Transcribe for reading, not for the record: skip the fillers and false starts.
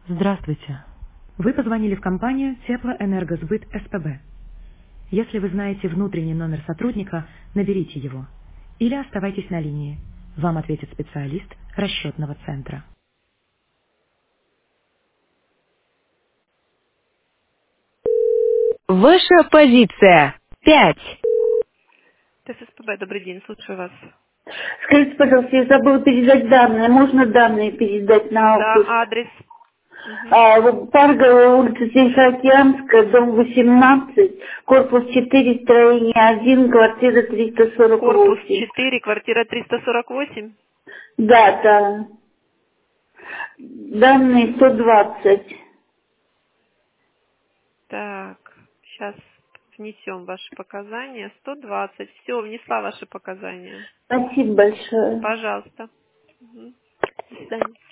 Здравствуйте. Вы позвонили в компанию Теплоэнергосбыт СПБ. Если вы знаете внутренний номер сотрудника, наберите его. Или оставайтесь на линии. Вам ответит специалист расчетного центра. Ваша позиция. 5. ТССПБ, добрый день, слушаю вас. Скажите, пожалуйста, я забыла передать данные. Можно данные передать на аукус? Да, адрес. Мгм. Вот Парговая улица Тихоокеанская, дом 18, корпус 4, строение 1, квартира Корпус 348. 4, квартира 348. Дата. Данные 120. Так, сейчас внесем ваши показания. 120. Все, внесла ваши показания. Спасибо большое. Пожалуйста. Мгм. До свидания.